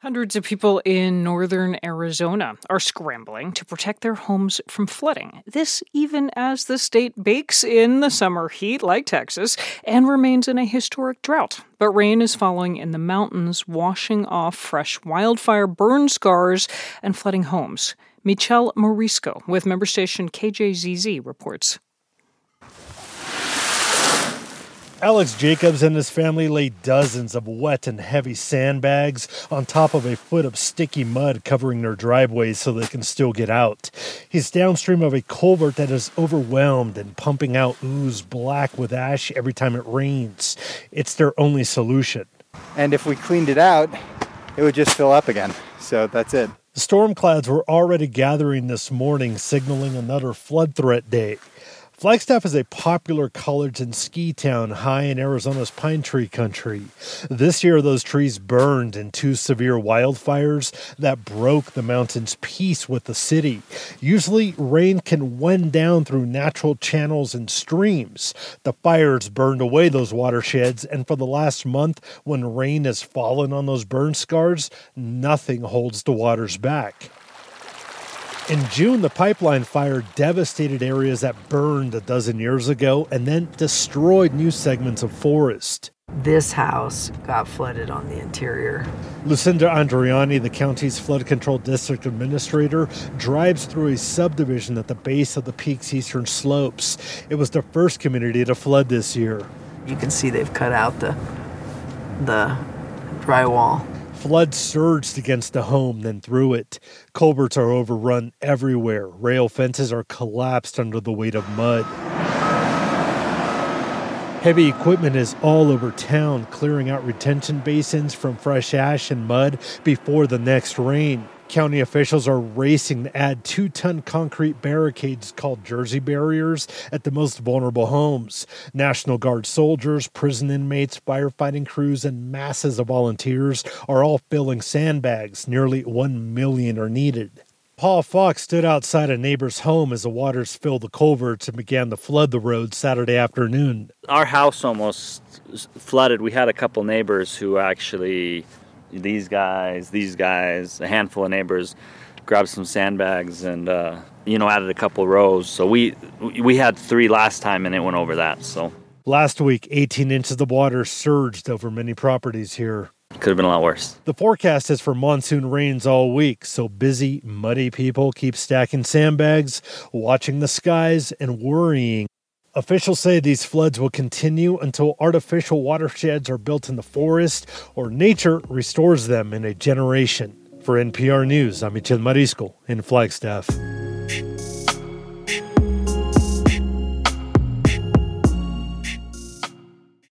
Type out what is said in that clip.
Hundreds of people in northern Arizona are scrambling to protect their homes from flooding. This even as the state bakes in the summer heat like Texas and remains in a historic drought. But rain is falling in the mountains, washing off fresh wildfire burn scars and flooding homes. Michelle Morisco with member station KJZZ reports. Alex Jacobs and his family laid dozens of wet and heavy sandbags on top of a foot of sticky mud covering their driveways so they can still get out. He's downstream of a culvert that is overwhelmed and pumping out ooze black with ash every time it rains. It's their only solution. And if we cleaned it out, it would just fill up again. So that's it. The storm clouds were already gathering this morning, signaling another flood threat day. Flagstaff is a popular college and ski town high in Arizona's pine tree country. This year, those trees burned in two severe wildfires that broke the mountain's peace with the city. Usually, rain can wend down through natural channels and streams. The fires burned away those watersheds, and for the last month, when rain has fallen on those burn scars, nothing holds the waters back. In June, the pipeline fire devastated areas that burned a dozen years ago and then destroyed new segments of forest. This house got flooded on the interior. Lucinda Andriani, the county's flood control district administrator, drives through a subdivision at the base of the peak's eastern slopes. It was the first community to flood this year. You can see they've cut out the drywall. Flood surged against the home, then through it. Culverts are overrun everywhere. Rail fences are collapsed under the weight of mud. Heavy equipment is all over town, clearing out retention basins from fresh ash and mud before the next rain. County officials are racing to add 2-ton concrete barricades called Jersey barriers at the most vulnerable homes. National Guard soldiers, prison inmates, firefighting crews, and masses of volunteers are all filling sandbags. Nearly 1 million are needed. Paul Fox stood outside a neighbor's home as the waters filled the culverts and began to flood the road Saturday afternoon. Our house almost flooded. We had a couple neighbors who actually... These guys, a handful of neighbors grabbed some sandbags and, added a couple rows. So we had 3 last time and it went over that. So last week, 18 inches of water surged over many properties here. Could have been a lot worse. The forecast is for monsoon rains all week, so busy, muddy people keep stacking sandbags, watching the skies, and worrying. Officials say these floods will continue until artificial watersheds are built in the forest or nature restores them in a generation. For NPR News, I'm Michelle Morisco in Flagstaff.